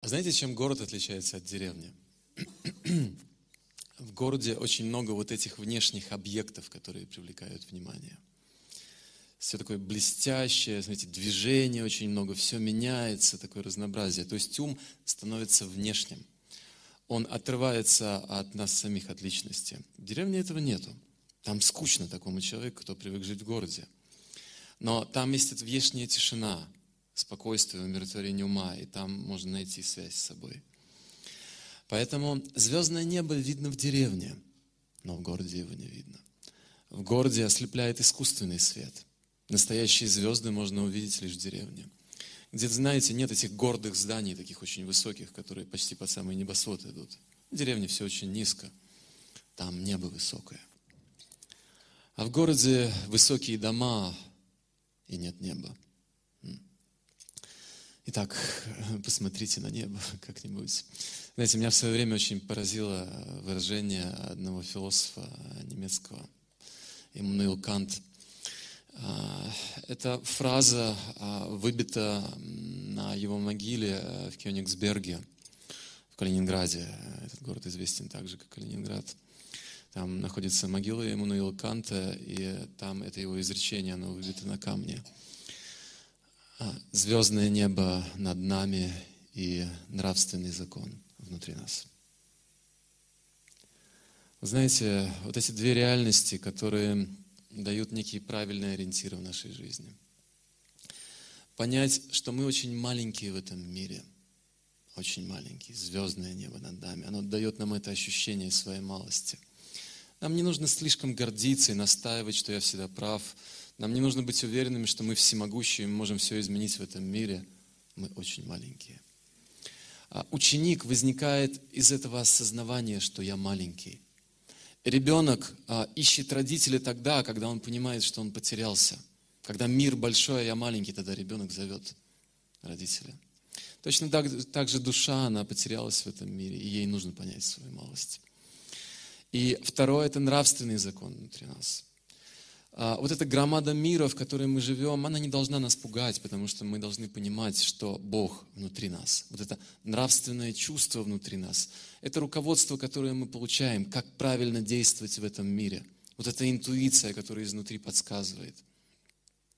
А знаете, чем город отличается от деревни? В городе очень много вот этих внешних объектов, которые привлекают внимание. Все такое блестящее, знаете, движение очень много, все меняется, такое разнообразие. То есть ум становится внешним. Он отрывается от нас самих, от личности. В деревне этого нету. Там скучно такому человеку, кто привык жить в городе. Но там есть эта внешняя тишина, спокойствие, умиротворение ума, и там можно найти связь с собой. Поэтому звездное небо видно в деревне, но в городе его не видно. В городе ослепляет искусственный свет. Настоящие звезды можно увидеть лишь в деревне. Где-то, знаете, нет этих гордых зданий, таких очень высоких, которые почти под самый небосвод идут. В деревне все очень низко, там небо высокое. А в городе высокие дома и нет неба. Итак, посмотрите на небо как-нибудь. Знаете, меня в свое время очень поразило выражение одного философа немецкого, Иммануил Кант. Эта фраза выбита на его могиле в Кёнигсберге, в Калининграде. Этот город известен также как Калининград. Там находится могила Иммануила Канта, и там это его изречение, оно выбито на камне. Звездное небо над нами и нравственный закон внутри нас. Вы знаете, вот эти две реальности, которые дают некие правильные ориентиры в нашей жизни. Понять, что мы очень маленькие в этом мире, очень маленькие, звездное небо над нами, оно дает нам это ощущение своей малости. Нам не нужно слишком гордиться и настаивать, что я всегда прав. Нам не нужно быть уверенными, что мы всемогущие, мы можем все изменить в этом мире. Мы очень маленькие. Ученик возникает из этого осознавания, что я маленький. Ребенок ищет родителя тогда, когда он понимает, что он потерялся. Когда мир большой, а я маленький, тогда ребенок зовет родителя. Точно так же душа, она потерялась в этом мире, и ей нужно понять свою малость. И второе – это нравственный закон внутри нас. Вот эта громада мира, в которой мы живем, она не должна нас пугать, потому что мы должны понимать, что Бог внутри нас. Вот это нравственное чувство внутри нас. Это руководство, которое мы получаем, как правильно действовать в этом мире. Вот эта интуиция, которая изнутри подсказывает.